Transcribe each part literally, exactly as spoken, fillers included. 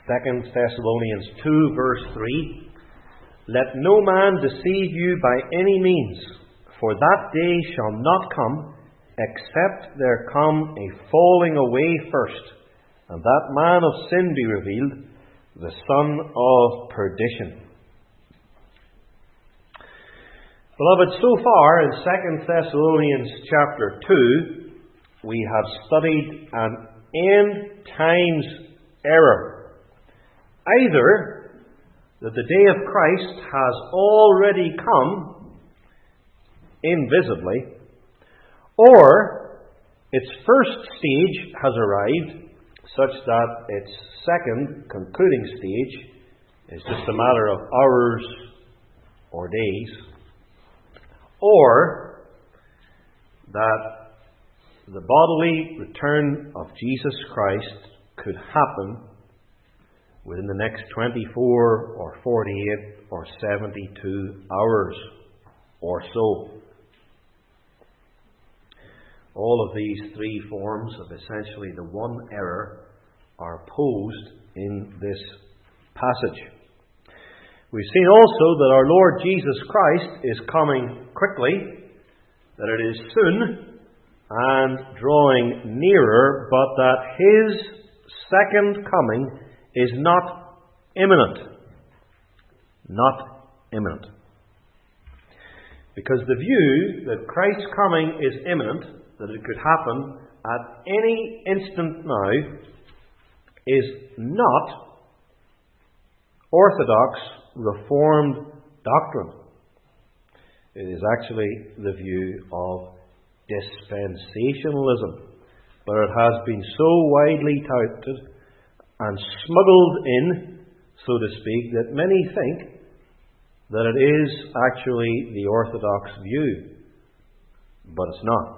Second Thessalonians two, verse three. Let no man deceive you by any means, for that day shall not come, except there come a falling away first, and that man of sin be revealed, the son of perdition. Beloved, so far in Second Thessalonians chapter two, we have studied an end times error. Either that the day of Christ has already come invisibly, or its first stage has arrived, such that its second, concluding stage is just a matter of hours or days, or that the bodily return of Jesus Christ could happen within the next twenty-four or forty-eight or seventy-two hours or so. All of these three forms of essentially the one error are posed in this passage. We've seen also that our Lord Jesus Christ is coming quickly, that it is soon and drawing nearer, but that His second coming is not imminent. Not imminent. Because the view that Christ's coming is imminent, that it could happen at any instant now, is not Orthodox Reformed doctrine. It is actually the view of dispensationalism, but it has been so widely touted and smuggled in, so to speak, that many think that it is actually the Orthodox view, but it's not.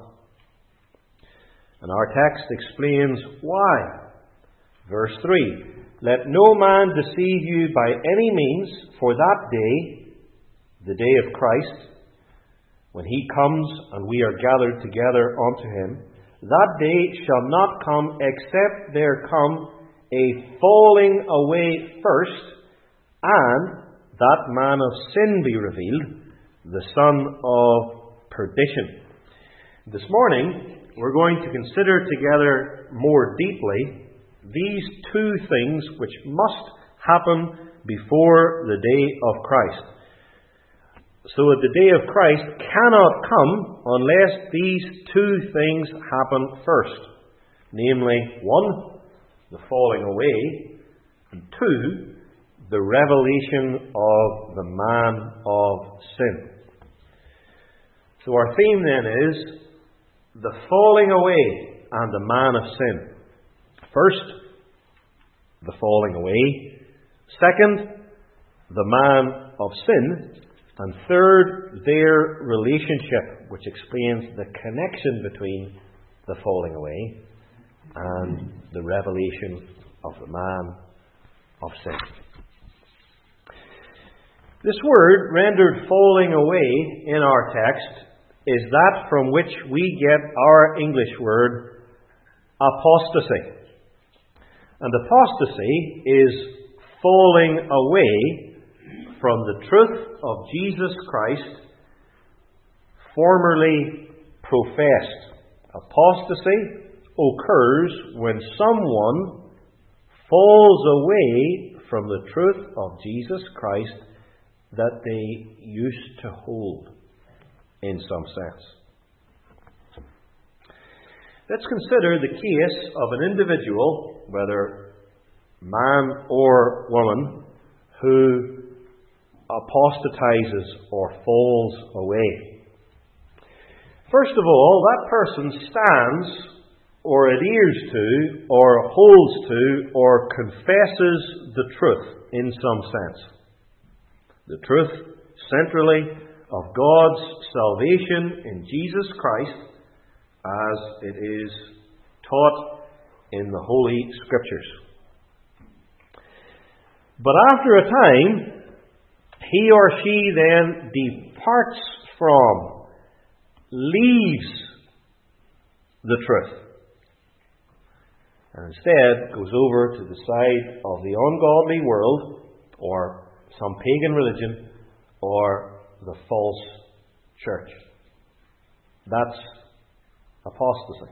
And our text explains why. Verse three, let no man deceive you by any means, for that day, the day of Christ, when He comes and we are gathered together unto Him, that day shall not come except there come a falling away first, and that man of sin be revealed, the son of perdition. This morning, we're going to consider together more deeply these two things which must happen before the day of Christ. So that the day of Christ cannot come unless these two things happen first. Namely, one, the falling away, and two, the revelation of the man of sin. So our theme then is the falling away and the man of sin. First, the falling away. Second, the man of sin. And third, their relationship, which explains the connection between the falling away and the revelation of the man of sin. This word, rendered falling away in our text, is that from which we get our English word apostasy. And apostasy is falling away from the truth of Jesus Christ formerly professed. Apostasy occurs when someone falls away from the truth of Jesus Christ that they used to hold, in some sense. Let's consider the case of an individual, whether man or woman, who apostatizes or falls away. First of all, that person stands or adheres to or holds to or confesses the truth in some sense. The truth, centrally, of God's salvation in Jesus Christ as it is taught in the Holy Scriptures. But after a time, he or she then departs from, leaves the truth. and instead goes over to the side of the ungodly world, or some pagan religion, or the false church. That's apostasy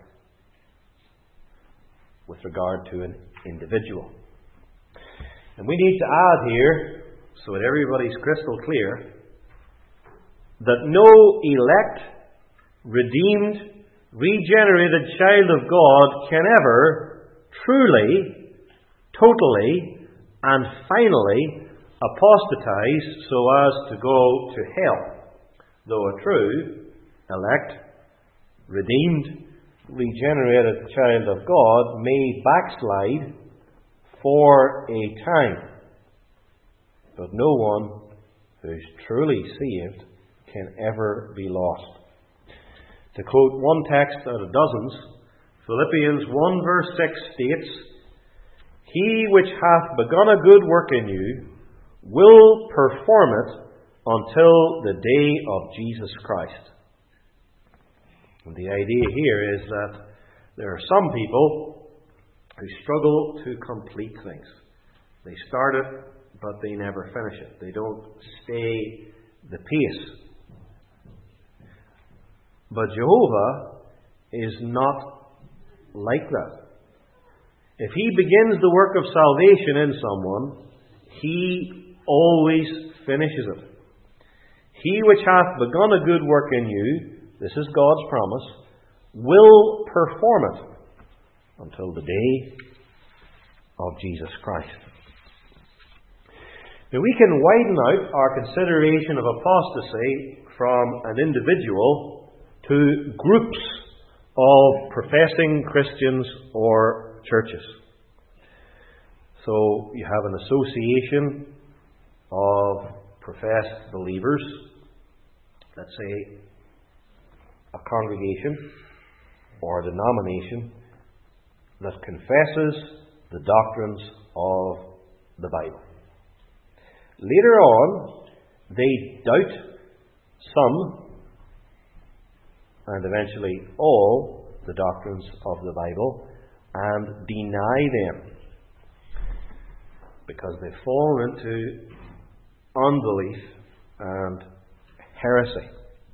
with regard to an individual. And we need to add here, so that everybody's crystal clear, that no elect, redeemed, regenerated child of God can ever truly, totally, and finally apostatize so as to go to hell, though a true, elect, redeemed, regenerated child of God may backslide for a time. But no one who is truly saved can ever be lost. To quote one text out of dozens, Philippians one verse six states, "He which hath begun a good work in you will perform it until the day of Jesus Christ." And the idea here is that there are some people who struggle to complete things. They start it, but they never finish it. They don't stay the pace. But Jehovah is not like that. If He begins the work of salvation in someone, He always finishes it. "He which hath begun a good work in you," this is God's promise, "will perform it until the day of Jesus Christ." Now we can widen out our consideration of apostasy from an individual to groups of professing Christians or churches. So you have an association of professed believers, let's say a congregation or a denomination that confesses the doctrines of the Bible. Later on, they doubt some and eventually all the doctrines of the Bible and deny them because they've fallen into unbelief and heresy.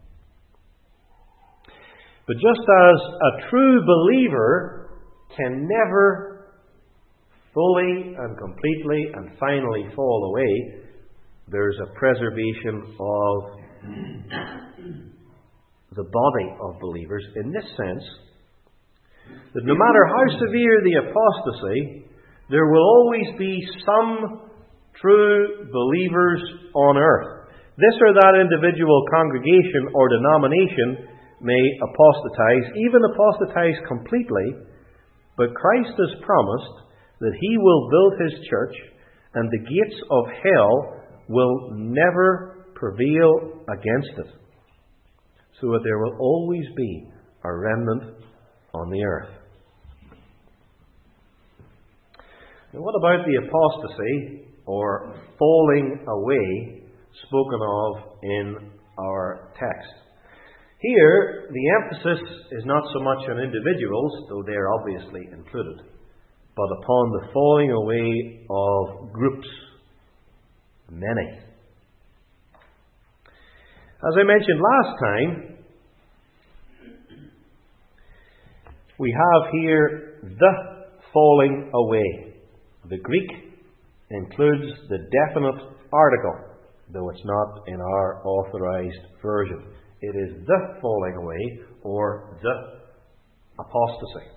But just as a true believer can never fully and completely and finally fall away, there's a preservation of the body of believers in this sense, that no matter how severe the apostasy, there will always be some true believers on earth. This or that individual congregation or denomination may apostatize, even apostatize completely, but Christ has promised that He will build His church and the gates of hell will never prevail against it, so that there will always be a remnant on the earth. And what about the apostasy or falling away spoken of in our text? Here, the emphasis is not so much on individuals, though they are obviously included, but upon the falling away of groups, many. As I mentioned last time, we have here the falling away. The Greek includes the definite article, though it's not in our authorized version. It is the falling away or the apostasy.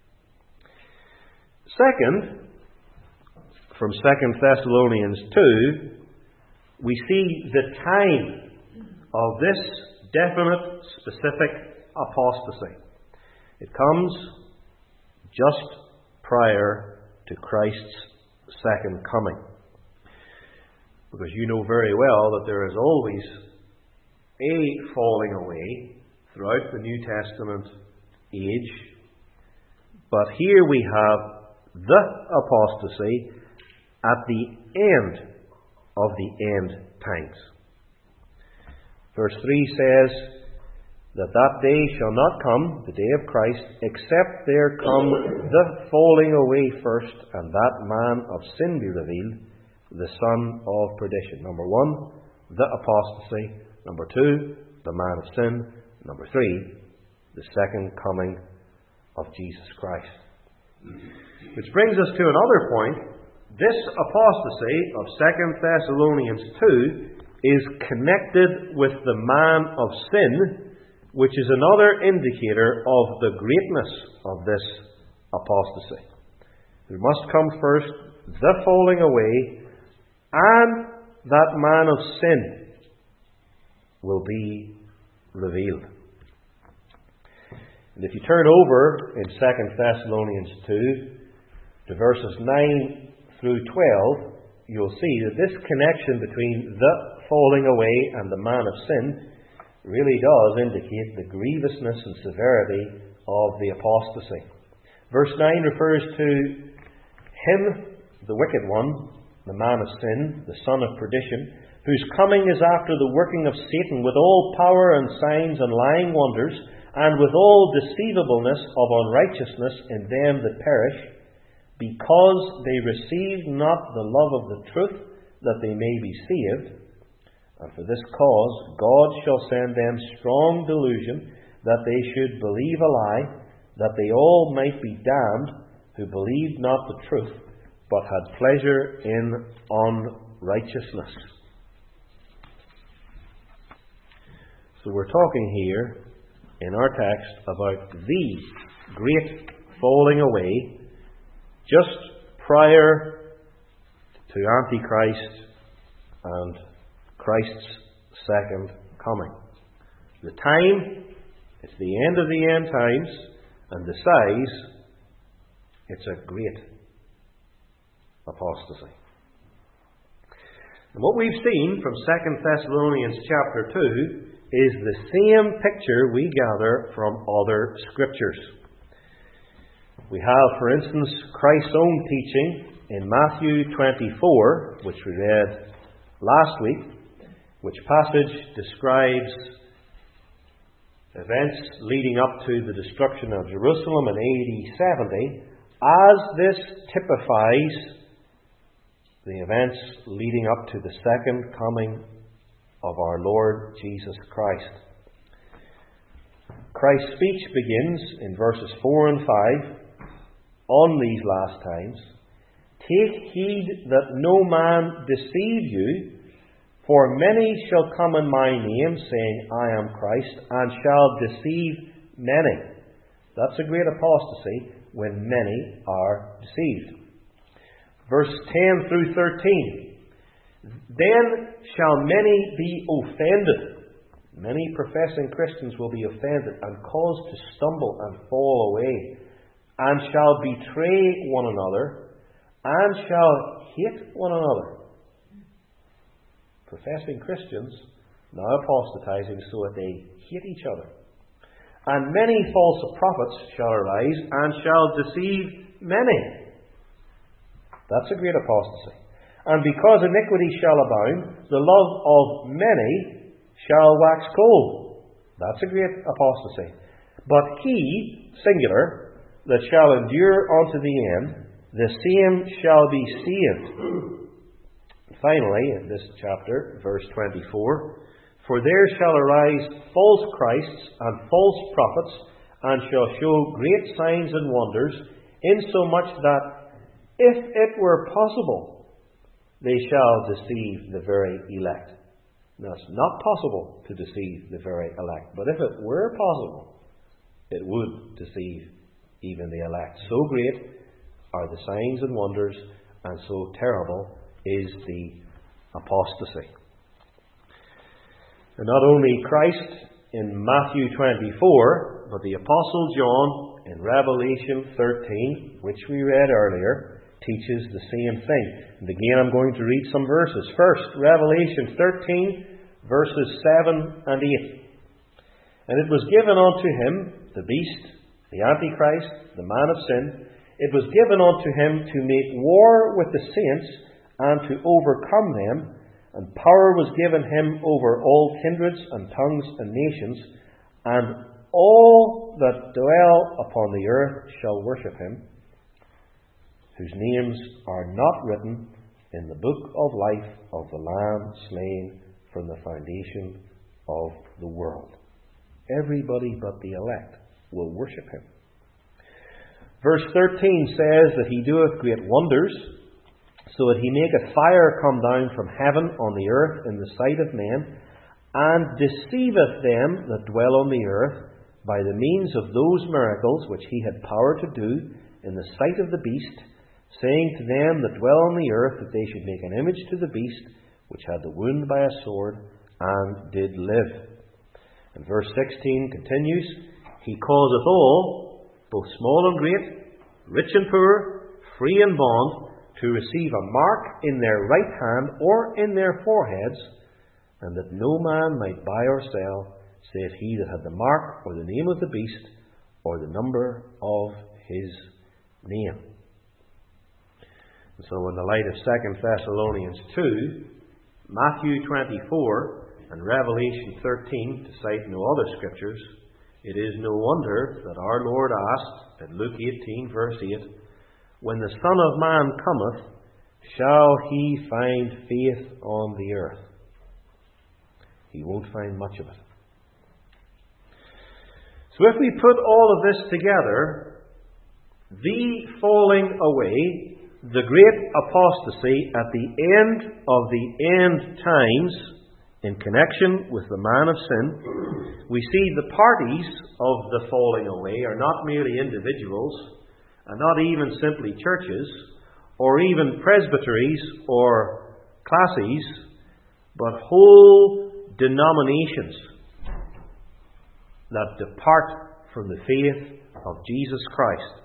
Second, from Second Thessalonians two, we see the time of this definite, specific apostasy. It comes just prior to Christ's second coming. Because you know very well that there is always a falling away throughout the New Testament age. But here we have the apostasy at the end of the end times. Verse three says that that day shall not come, the day of Christ, except there come the falling away first, and that man of sin be revealed, the son of perdition. Number one, the apostasy. Number two, the man of sin. Number three, the second coming of Jesus Christ. Which brings us to another point. This apostasy of Second Thessalonians two is connected with the man of sin, which is another indicator of the greatness of this apostasy. There must come first the falling away, and that man of sin will be revealed. And if you turn over in Second Thessalonians two to verses nine through twelve, you'll see that this connection between the falling away and the man of sin really does indicate the grievousness and severity of the apostasy. Verse nine refers to him, the wicked one, the man of sin, the son of perdition, whose coming is after the working of Satan with all power and signs and lying wonders, and with all deceivableness of unrighteousness in them that perish, because they receive not the love of the truth, that they may be saved. And for this cause God shall send them strong delusion, that they should believe a lie, that they all might be damned, who believed not the truth, but had pleasure in unrighteousness. So we're talking here in our text about the great falling away just prior to Antichrist and Christ's second coming. The time, it's the end of the end times, and the size, it's a great apostasy. And what we've seen from Second Thessalonians chapter two is the same picture we gather from other scriptures. We have, for instance, Christ's own teaching in Matthew twenty-four, which we read last week, which passage describes events leading up to the destruction of Jerusalem in A D seventy, as this typifies the events leading up to the second coming of our Lord Jesus Christ. Christ's speech begins in verses four and five on these last times. Take heed that no man deceive you, for many shall come in my name, saying, I am Christ, and shall deceive many. That's a great apostasy, when many are deceived. Verse ten through thirteen. Then shall many be offended. Many professing Christians will be offended and caused to stumble and fall away, and shall betray one another, and shall hate one another. Professing Christians now apostatizing so that they hate each other. And many false prophets shall arise, and shall deceive many. That's a great apostasy. And because iniquity shall abound, the love of many shall wax cold. That's a great apostasy. But he, singular, that shall endure unto the end, the same shall be saved. Finally, in this chapter, verse twenty-four, for there shall arise false Christs and false prophets, and shall show great signs and wonders, insomuch that, if it were possible, they shall deceive the very elect. Now, it's not possible to deceive the very elect, but if it were possible, it would deceive even the elect. So great are the signs and wonders, and so terrible is the apostasy. And not only Christ in Matthew twenty-four, but the Apostle John in Revelation thirteen, which we read earlier, teaches the same thing. And again, I'm going to read some verses. First, Revelation thirteen, verses seven and eight. And it was given unto him, the beast, the Antichrist, the man of sin, it was given unto him to make war with the saints, and to overcome them, and power was given him over all kindreds and tongues and nations, and all that dwell upon the earth shall worship him, whose names are not written in the book of life of the Lamb slain from the foundation of the world. Everybody but the elect will worship him. Verse thirteen says that he doeth great wonders, so that he maketh fire come down from heaven on the earth in the sight of men, and deceiveth them that dwell on the earth by the means of those miracles which he had power to do in the sight of the beast, saying to them that dwell on the earth that they should make an image to the beast, which had the wound by a sword, and did live. And verse sixteen continues, he causeth all, both small and great, rich and poor, free and bond, to receive a mark in their right hand or in their foreheads, and that no man might buy or sell, save he that had the mark or the name of the beast or the number of his name. And so in the light of Second Thessalonians two, Matthew twenty-four and Revelation thirteen, to cite no other scriptures, it is no wonder that our Lord asked in Luke eighteen verse eight, when the Son of Man cometh, shall he find faith on the earth? He won't find much of it. So if we put all of this together, the falling away, the great apostasy at the end of the end times, in connection with the man of sin, we see the parties of the falling away are not merely individuals, and not even simply churches, or even presbyteries or classes, but whole denominations that depart from the faith of Jesus Christ.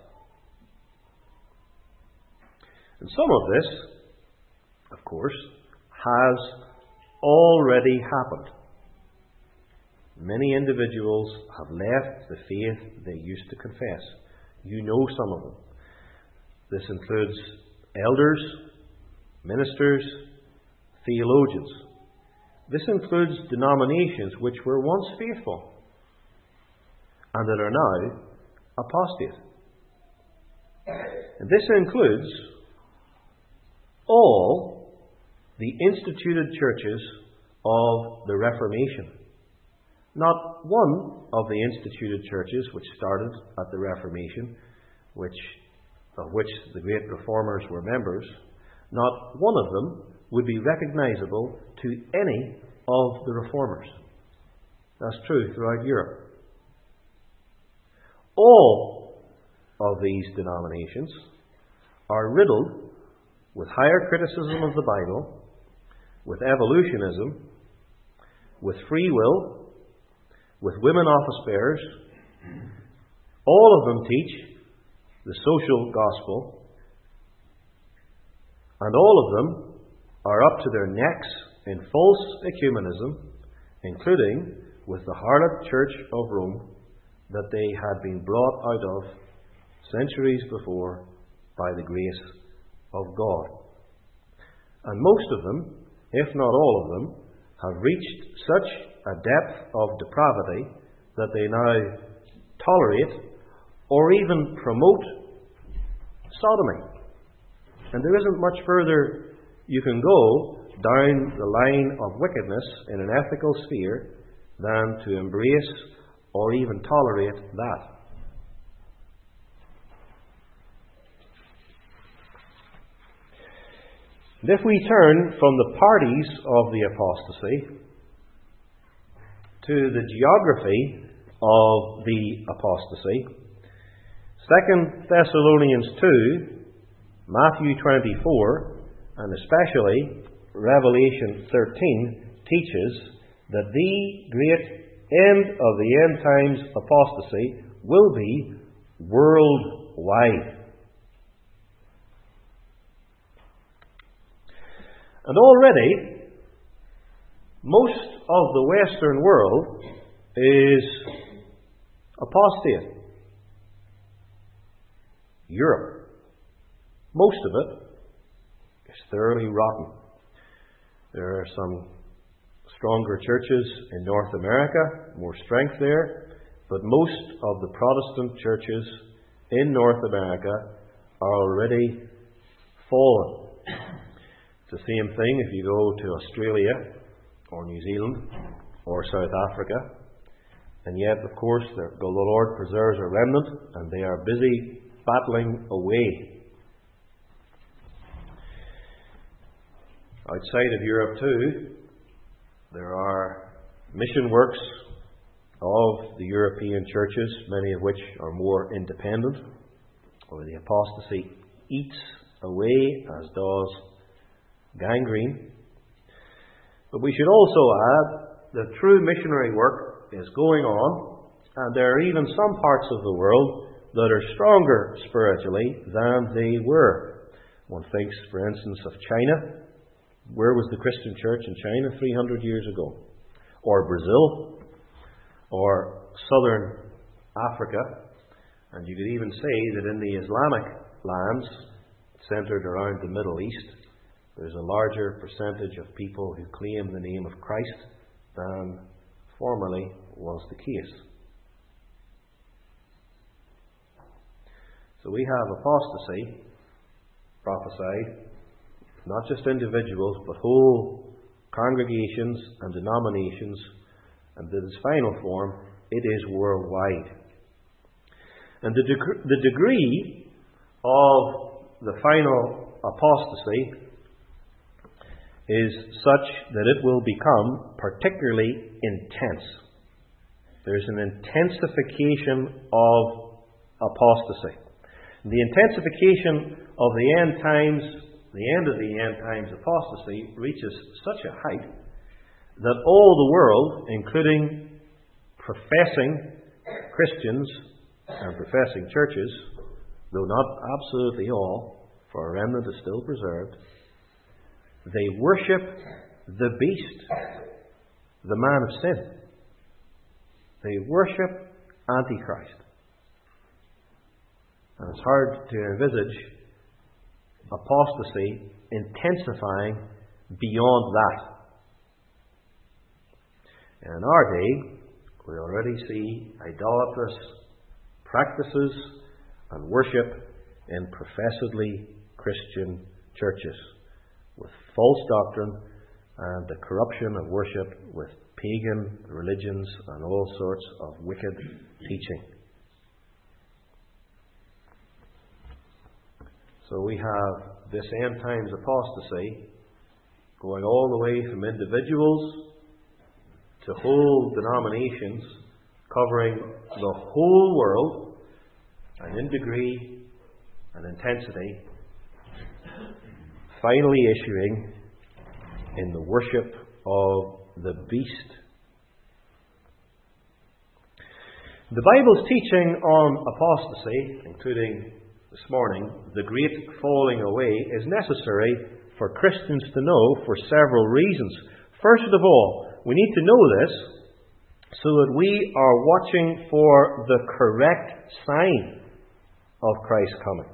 And some of this, of course, has already happened. Many individuals have left the faith they used to confess. You know some of them. This includes elders, ministers, theologians. This includes denominations which were once faithful and that are now apostate. And this includes all the instituted churches of the Reformation. Not one of the instituted churches which started at the Reformation, which, of which the great reformers were members, not one of them would be recognizable to any of the reformers. That's true throughout Europe. All of these denominations are riddled with higher criticism of the Bible, with evolutionism, with free will, with women office bearers. All of them teach the social gospel, and all of them are up to their necks in false ecumenism, including with the harlot church of Rome that they had been brought out of centuries before by the grace of God. And most of them, if not all of them, have reached such a depth of depravity that they now tolerate or even promote sodomy. And there isn't much further you can go down the line of wickedness in an ethical sphere than to embrace or even tolerate that. And if we turn from the parties of the apostasy to the geography of the apostasy, Second Thessalonians two, Matthew twenty-four, and especially Revelation thirteen teaches that the great end of the end times apostasy will be worldwide. And already, most of the Western world is apostate. Europe, most of it is thoroughly rotten. There are some stronger churches in North America, more strength there. but most of the Protestant churches in North America are already fallen. It's the same thing if you go to Australia or New Zealand or South Africa. And yet, of course, the Lord preserves a remnant, and they are busy battling away. Outside of Europe too, there are mission works of the European churches, many of which are more independent, where the apostasy eats away as does gangrene. But we should also add that true missionary work is going on, and there are even some parts of the world that are stronger spiritually than they were. One thinks, for instance, of China. Where was the Christian church in China three hundred years ago? Or Brazil? Or southern Africa? And you could even say that in the Islamic lands, centered around the Middle East, there's a larger percentage of people who claim the name of Christ than formerly was the case. So we have apostasy prophesied, not just individuals, but whole congregations and denominations, and in its final form, it is worldwide. And the, deg- the degree of the final apostasy is such that it will become particularly intense. There's an intensification of apostasy. The intensification of the end times, the end of the end times apostasy, reaches such a height that all the world, including professing Christians and professing churches, though not absolutely all, for a remnant is still preserved, they worship the beast, the man of sin. They worship Antichrist. And it's hard to envisage apostasy intensifying beyond that. In our day, we already see idolatrous practices and worship in professedly Christian churches, with false doctrine and the corruption of worship with pagan religions and all sorts of wicked teaching. So we have this end times apostasy going all the way from individuals to whole denominations, covering the whole world, and in degree and intensity, finally issuing in the worship of the beast. The Bible's teaching on apostasy, including this morning, the great falling away, is necessary for Christians to know for several reasons. First of all, we need to know this so that we are watching for the correct sign of Christ's coming.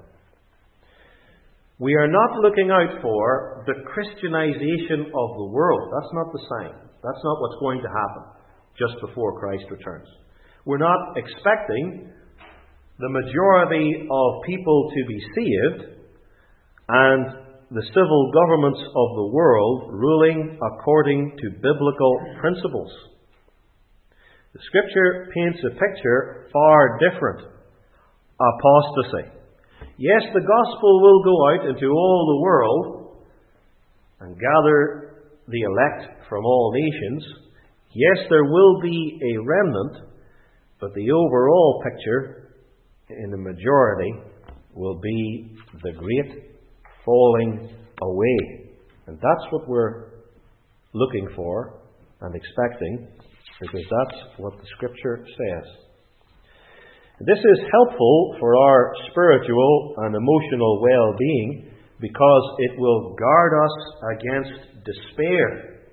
We are not looking out for the Christianization of the world. That's not the sign. That's not what's going to happen just before Christ returns. We're not expecting the majority of people to be saved and the civil governments of the world ruling according to biblical principles. The Scripture paints a picture far different. Apostasy. Yes, the gospel will go out into all the world and gather the elect from all nations. Yes, there will be a remnant, but the overall picture in the majority will be the great falling away. And that's what we're looking for and expecting, because that's what the Scripture says. This is helpful for our spiritual and emotional well-being because it will guard us against despair.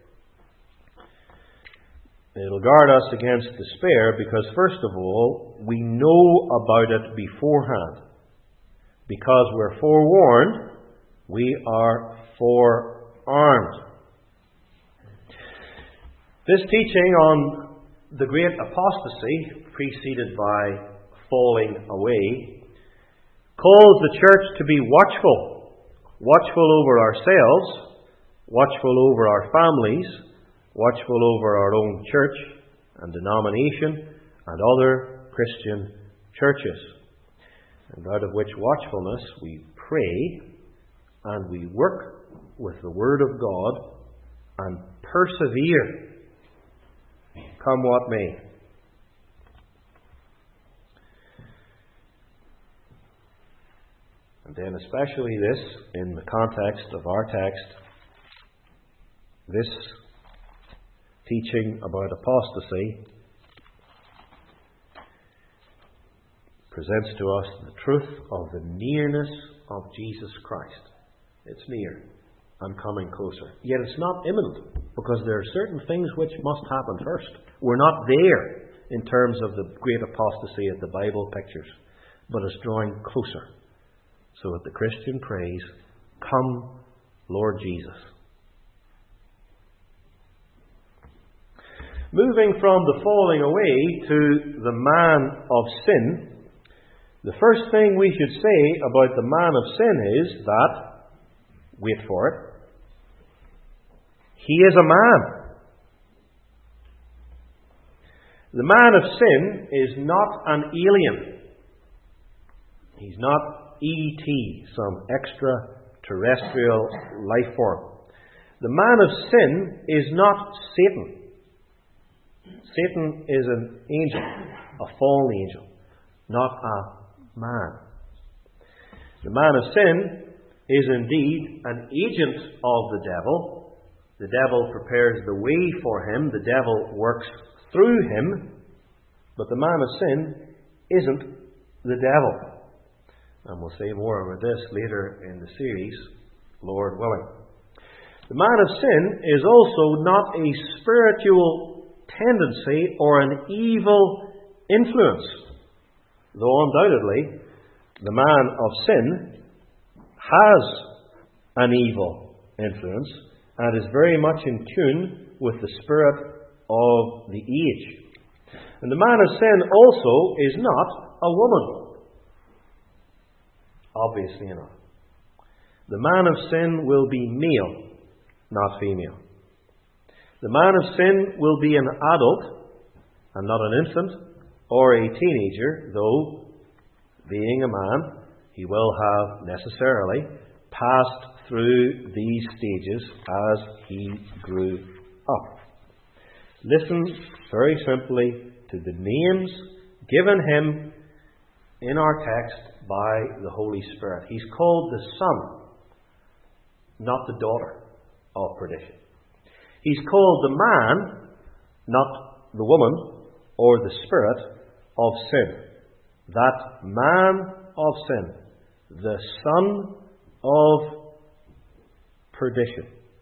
It will guard us against despair because, first of all, we know about it beforehand. Because we're forewarned, we are forearmed. This teaching on the great apostasy preceded by falling away, calls the church to be watchful, watchful over ourselves, watchful over our families, watchful over our own church and denomination and other Christian churches, and out of which watchfulness we pray and we work with the Word of God and persevere, come what may. And then especially this, in the context of our text, this teaching about apostasy presents to us the truth of the nearness of Jesus Christ. It's near and coming closer. Yet it's not imminent, because there are certain things which must happen first. We're not there in terms of the great apostasy that the Bible pictures, but it's drawing closer, so that the Christian prays, "Come, Lord Jesus." Moving from the falling away to the man of sin, the first thing we should say about the man of sin is that, wait for it, he is a man. The man of sin is not an alien. He's not E T, some extraterrestrial life form. The man of sin is not Satan. Satan is an angel, a fallen angel, not a man. The man of sin is indeed an agent of the devil. The devil prepares the way for him. The devil works through him. But the man of sin isn't the devil. And we'll say more about this later in the series, Lord willing. The man of sin is also not a spiritual tendency or an evil influence, though undoubtedly the man of sin has an evil influence and is very much in tune with the spirit of the age. And the man of sin also is not a woman. Obviously not. The man of sin will be male, not female. The man of sin will be an adult and not an infant or a teenager, though, being a man, he will have necessarily passed through these stages as he grew up. Listen very simply to the names given him in our text by the Holy Spirit. He's called the Son, not the daughter of perdition. He's called the man, not the woman or the spirit of sin. That man of sin, the son of perdition.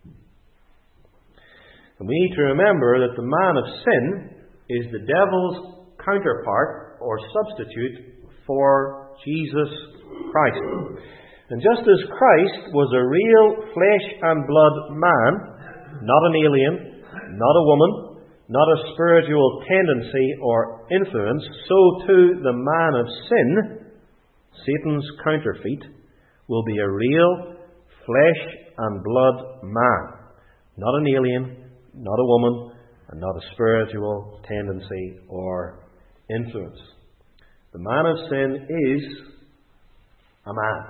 And we need to remember that the man of sin is the devil's counterpart or substitute for Jesus Christ. And just as Christ was a real flesh and blood man, not an alien, not a woman, not a spiritual tendency or influence, so too the man of sin, Satan's counterfeit, will be a real flesh and blood man. Not an alien, not a woman, and not a spiritual tendency or influence. The man of sin is a man.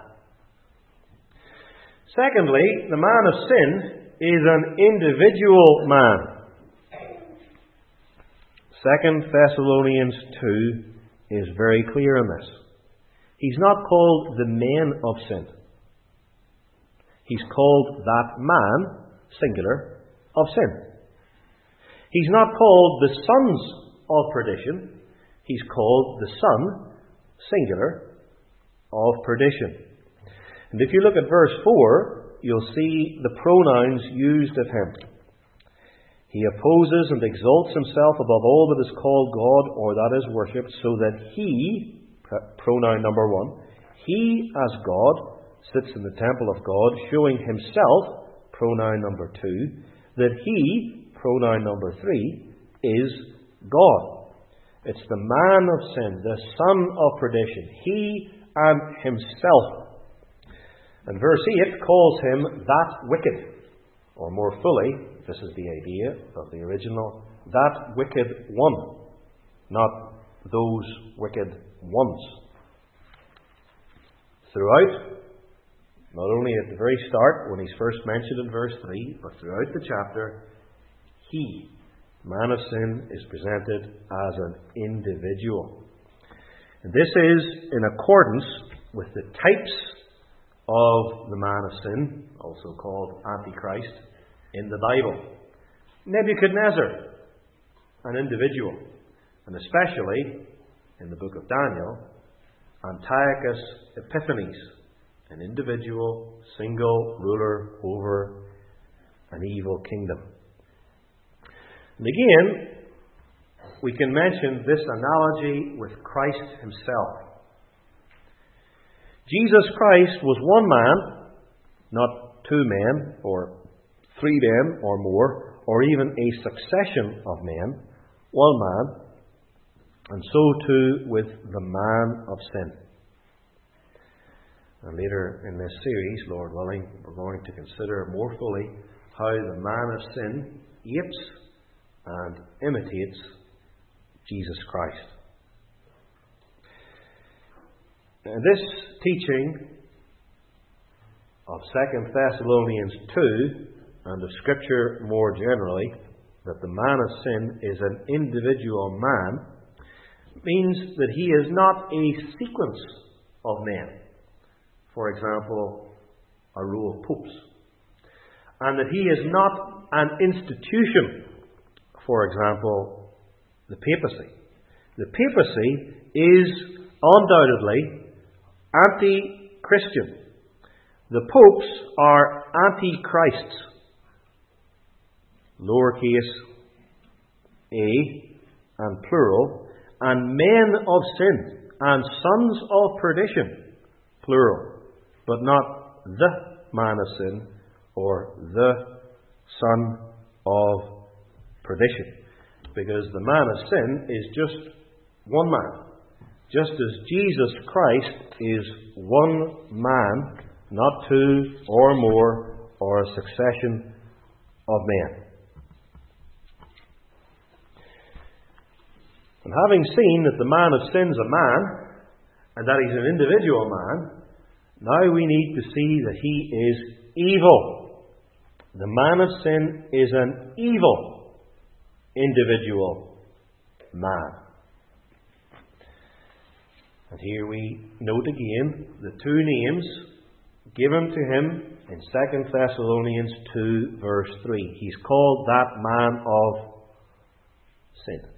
Secondly, the man of sin is an individual man. Second Thessalonians two is very clear on this. He's not called the men of sin. He's called that man, singular, of sin. He's not called the sons of perdition. He's called the son, singular, of perdition. And if you look at verse four, you'll see the pronouns used of him. He opposes and exalts himself above all that is called God or that is worshipped, so that he, pronoun number one, he as God sits in the temple of God, showing himself, pronoun number two, that he, pronoun number three, is God. It's the man of sin, the son of perdition, he and himself. And verse eight calls him that wicked, or more fully, this is the idea of the original, that wicked one, not those wicked ones. Throughout, not only at the very start, when he's first mentioned in verse three, but throughout the chapter, he, man of sin, is presented as an individual. And this is in accordance with the types of the man of sin, also called Antichrist, in the Bible. Nebuchadnezzar, an individual, and especially in the book of Daniel, Antiochus Epiphanes, an individual, single ruler over an evil kingdom. And again, we can mention this analogy with Christ himself. Jesus Christ was one man, not two men, or three men, or more, or even a succession of men, one man, and so too with the man of sin. And later in this series, Lord willing, we're going to consider more fully how the man of sin apes and imitates Jesus Christ. And this teaching of Second Thessalonians two, and of Scripture more generally, that the man of sin is an individual man, means that he is not a sequence of men. For example, a row of popes. And that he is not an institution. For example, the papacy. The papacy is undoubtedly anti-Christian. The popes are antichrists. Lowercase a and plural, and men of sin and sons of perdition, plural, but not the man of sin or the son of perdition. Because the man of sin is just one man. Just as Jesus Christ is one man, not two or more, or a succession of men. And having seen that the man of sin is a man, and that he's an individual man, now we need to see that he is evil. The man of sin is an evil individual man. And here we note again the two names given to him in Second Thessalonians two, verse three. He's called that man of sin.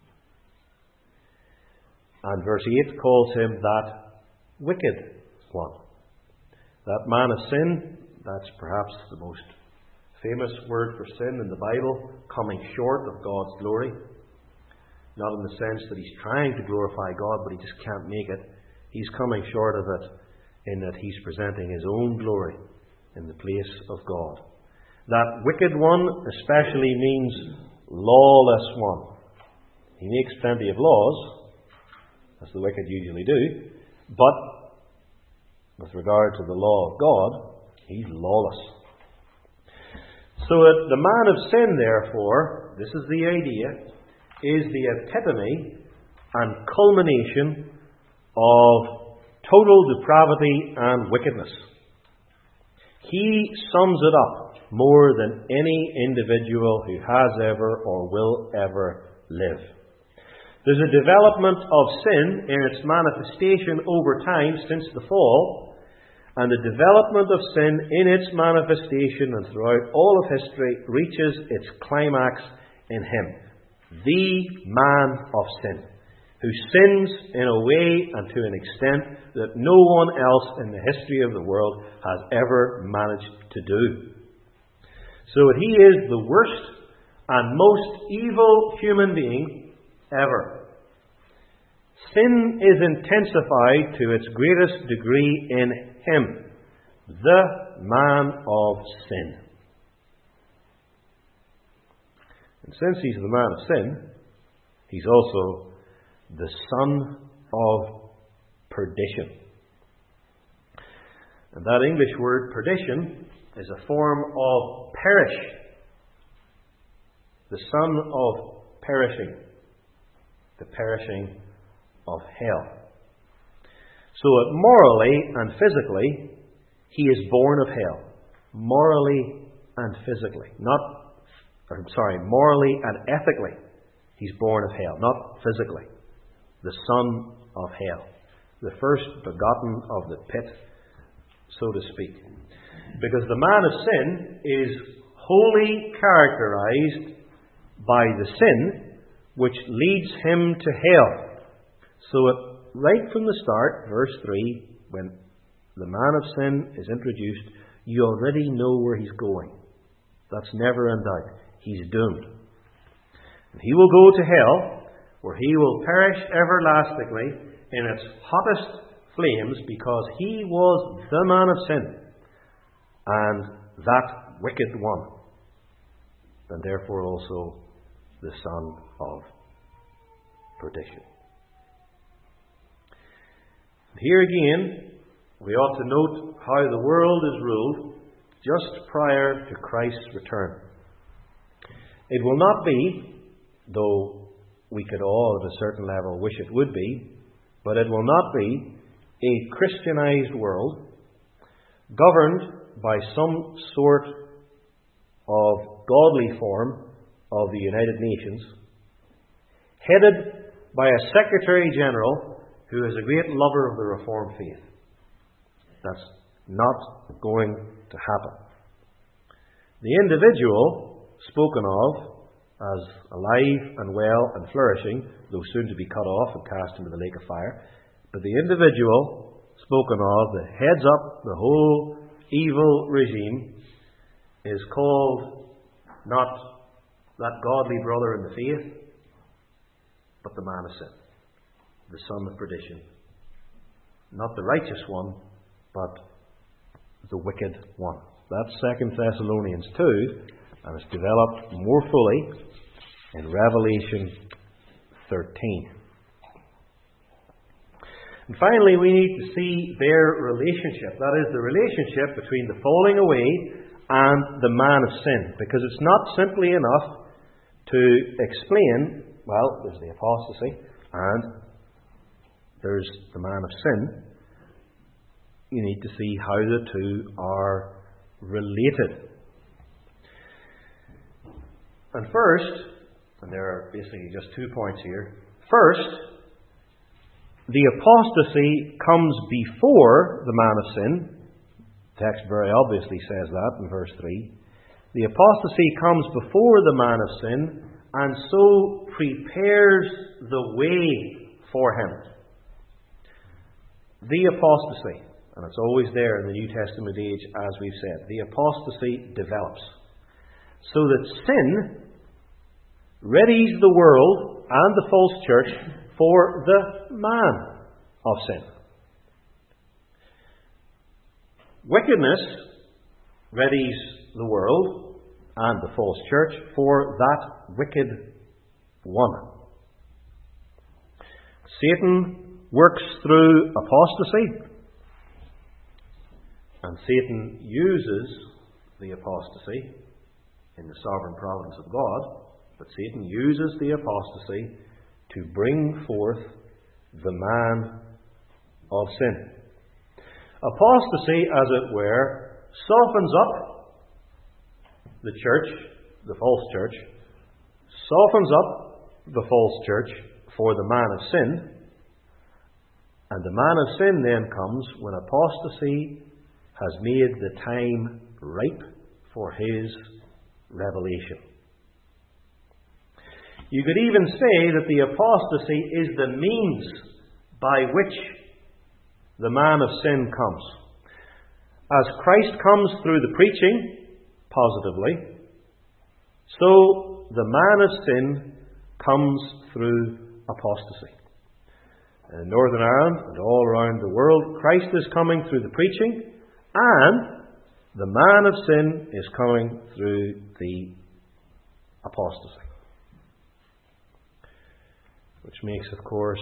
And verse eight calls him that wicked one. That man of sin, that's perhaps the most famous word for sin in the Bible, coming short of God's glory. Not in the sense that he's trying to glorify God, but he just can't make it. He's coming short of it in that he's presenting his own glory in the place of God. That wicked one especially means lawless one. He makes plenty of laws, as the wicked usually do, but with regard to the law of God, he's lawless. So that the man of sin, therefore, this is the idea, is the epitome and culmination of total depravity and wickedness. He sums it up more than any individual who has ever or will ever live. There's a development of sin in its manifestation over time since the fall, and the development of sin in its manifestation and throughout all of history reaches its climax in him, the man of sin, who sins in a way and to an extent that no one else in the history of the world has ever managed to do. So that he is the worst and most evil human being ever. Sin is intensified to its greatest degree in him, the man of sin. And since he's the man of sin, he's also the son of perdition. And that English word perdition is a form of perish. The son of perishing. The perishing of hell. So that morally and physically, he is born of hell. Morally and physically. Not, or, sorry, morally and ethically, he's born of hell. Not physically. The son of hell. The first begotten of the pit, so to speak. Because the man of sin is wholly characterized by the sin which leads him to hell. So that right from the start, verse three, when the man of sin is introduced, you already know where he's going. That's never in doubt. He's doomed. And he will go to hell, where he will perish everlastingly in its hottest flames, because he was the man of sin and that wicked one, and therefore also the son of perdition. Here again, we ought to note how the world is ruled just prior to Christ's return. It will not be, though we could all at a certain level wish it would be, but it will not be a Christianized world governed by some sort of godly form of the United Nations, headed by a Secretary General who is a great lover of the Reformed faith. That's not going to happen. The individual spoken of as alive and well and flourishing, though soon to be cut off and cast into the lake of fire, but the individual spoken of that heads up the whole evil regime is called not that godly brother in the faith, but the man of sin, the son of perdition. Not the righteous one, but the wicked one. That's Second Thessalonians two, and it's developed more fully in Revelation thirteen. And finally, we need to see their relationship. That is, the relationship between the falling away and the man of sin. Because it's not simply enough to explain, well, there's the apostasy and there's the man of sin. You need to see how the two are related. And first, and there are basically just two points here. First, the apostasy comes before the man of sin. The text very obviously says that in verse three. The apostasy comes before the man of sin, and so prepares the way for him. The apostasy, and it's always there in the New Testament age, as we've said, the apostasy develops. So that sin readies the world and the false church for the man of sin. Wickedness readies the world and the false church for that wicked one. Satan works through apostasy, and Satan uses the apostasy in the sovereign providence of God, but Satan uses the apostasy to bring forth the man of sin. Apostasy, as it were, softens up the church, the false church, softens up the false church for the man of sin, and the man of sin then comes when apostasy has made the time ripe for his revelation. You could even say that the apostasy is the means by which the man of sin comes. As Christ comes through the preaching, positively, so the man of sin comes through apostasy. In Northern Ireland and all around the world, Christ is coming through the preaching, and the man of sin is coming through the apostasy. which makes, of course,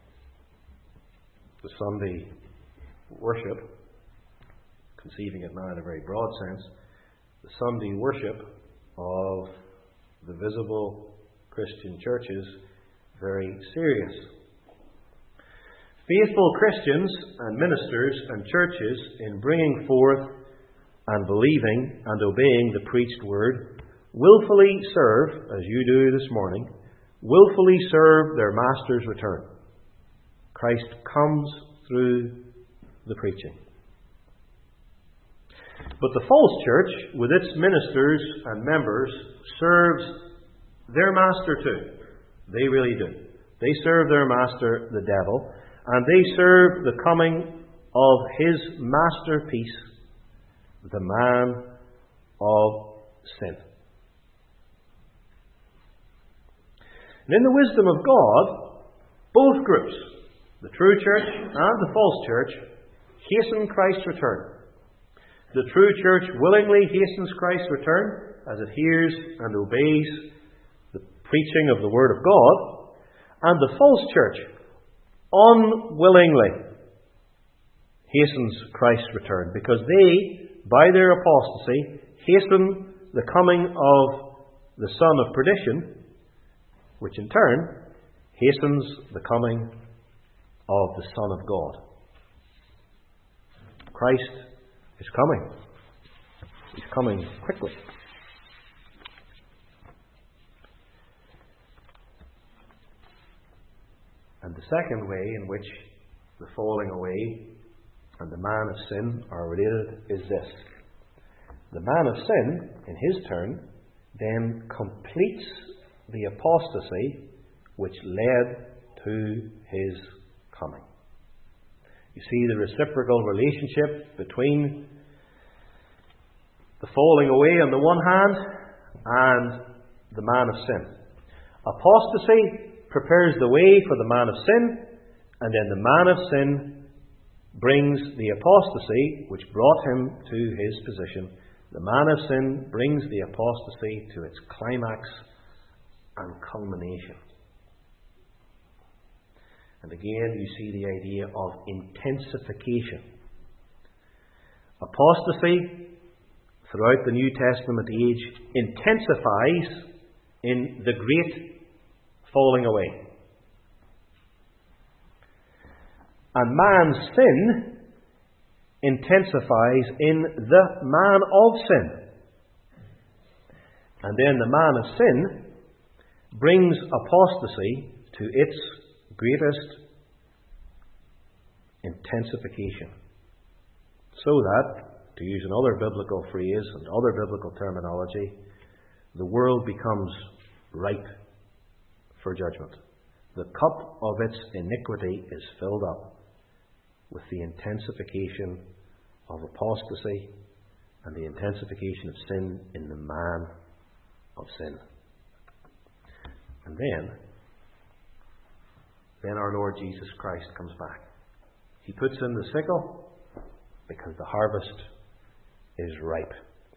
the Sunday worship, conceiving it now in a very broad sense, the Sunday worship of the visible Christian churches very serious. Faithful Christians and ministers and churches, in bringing forth and believing and obeying the preached word, willfully serve, as you do this morning, willfully serve their Master's return. Christ comes through the preaching. But the false church, with its ministers and members, serves their master too. They really do. They serve their master, the devil, and they serve the coming of his masterpiece, the man of sin. And in the wisdom of God, both groups, the true church and the false church, hasten Christ's return. The true church willingly hastens Christ's return as it hears and obeys the preaching of the Word of God, and the false church unwillingly hastens Christ's return because they, by their apostasy, hasten the coming of the son of perdition, which in turn hastens the coming of the Son of God. Christ is coming. He's coming quickly. And the second way in which the falling away and the man of sin are related is this. The man of sin, in his turn, then completes the apostasy which led to his coming. You see the reciprocal relationship between the falling away on the one hand and the man of sin. Apostasy prepares the way for the man of sin, and then the man of sin brings the apostasy which brought him to his position. The man of sin brings the apostasy to its climax and culmination. And again, you see the idea of intensification. Apostasy, throughout the New Testament age, intensifies in the great falling away. And man's sin intensifies in the man of sin. And then the man of sin brings apostasy to its greatest intensification. So that, to use another biblical phrase and other biblical terminology, the world becomes ripe for judgment. The cup of its iniquity is filled up with the intensification of apostasy and the intensification of sin in the man of sin. And then, then our Lord Jesus Christ comes back. He puts in the sickle because the harvest is ripe.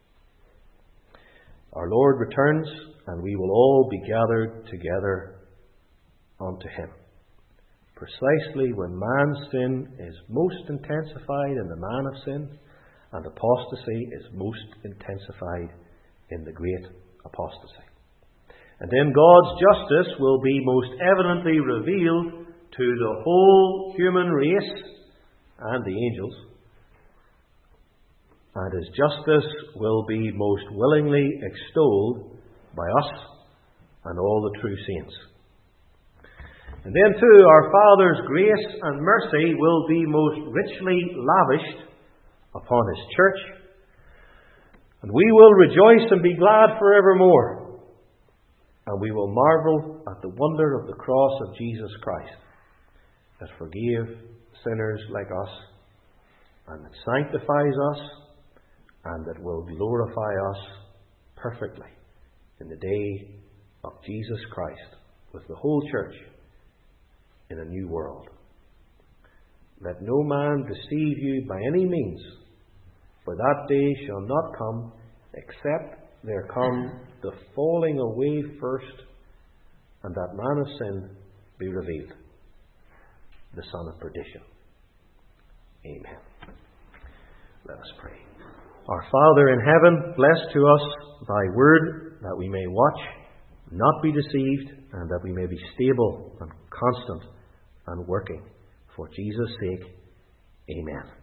Our Lord returns, and we will all be gathered together unto Him. Precisely when man's sin is most intensified in the man of sin, and apostasy is most intensified in the great apostasy. And then God's justice will be most evidently revealed to the whole human race and the angels. And His justice will be most willingly extolled by us and all the true saints. And then too, our Father's grace and mercy will be most richly lavished upon His church. And we will rejoice and be glad forevermore. And we will marvel at the wonder of the cross of Jesus Christ, that forgave sinners like us, and that sanctifies us, and that will glorify us perfectly in the day of Jesus Christ with the whole church in a new world. Let no man deceive you by any means, for that day shall not come, except there come the falling away first, and that man of sin be revealed, the son of perdition. Amen. Let us pray. Our Father in heaven, bless to us thy word, that we may watch, not be deceived, and that we may be stable and constant and working. For Jesus' sake, amen.